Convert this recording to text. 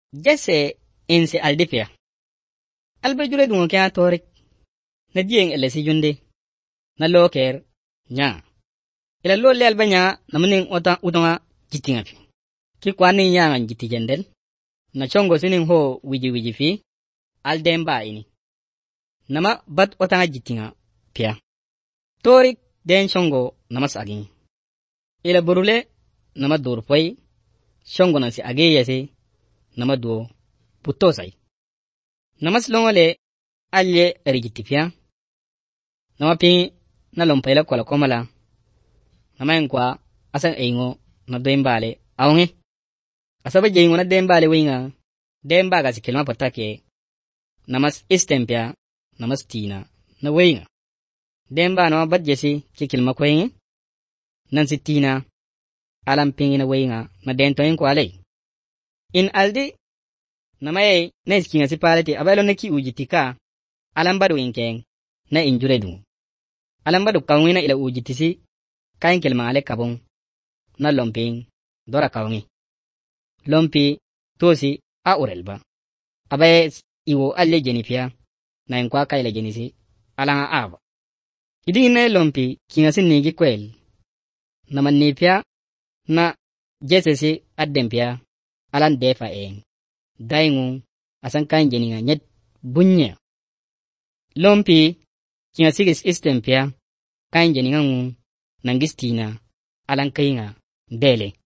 Jesse inse aldipia. Alba jure dungo kya torik. Na dieng elesi junde. Na loker nya. Ila lo le alba nya namaning utonga jitinga fi. Ki kwani nya ngan jiti jendel. Na chongo sining ho wiji fi. Aldemba ini. Nama bat otanga jitinga pia. Torik den chongo namas agin. Ila burule nama durpoi. Chongo nasi age yase. Nama duo putosai. Namas longole alye erigitipia. Nama ping na lompaila kwa komala. Nama enkwa asang eingo na dembale aonge. Asaba jengo na dembale winga. Dembaga si kilma patake. Namas istempia. Namas tina na winga. Demba nama badjesi ki kilma kwenge. Nansi tina. Alam pingi na winga na dento enkwa alay. In aldi namaye na iskinga si palete abaylo na ki ujitika alambadu inkeng na injuredu. Alambadu kawngina ila ujitisi kain kelma ale kabong na lomping dora kawngi. Lompi tosi a urelba. Abaye iwo alle jenifia na inkwa kaila jenisi alanga aba. Idi na lompi kinga si nigi kwel. Naman nipia na jesesi addempia alan defa daingu asan kan jeninga nyet bunya. Lompi kinga sigis istempia kan jeninga ngu nangistina alan kainga dele.